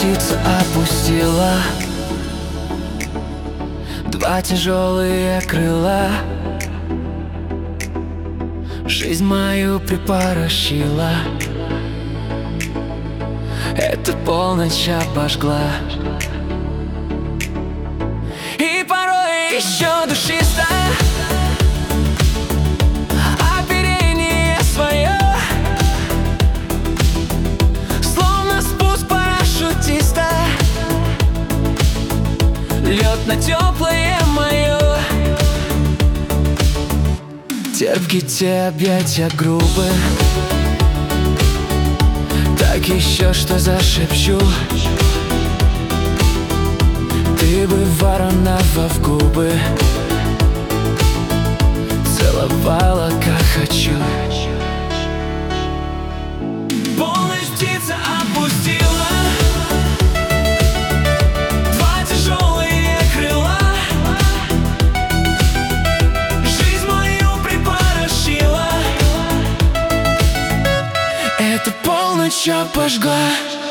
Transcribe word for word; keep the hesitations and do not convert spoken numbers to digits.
птица опустила два тяжелые крыла. Жизнь мою припорошила, эта полночь обожгла. И порой еще душисто оперение свое, словно спуск парашютиста, лед на теплое мое. Терпкие те объятия грубы, так еще что зашепчу. Ты бы Воронова в губы целовала, как хочу. Полночь птица опустила два тяжелые крыла. Жизнь мою припорошила, эта полночь обожгла.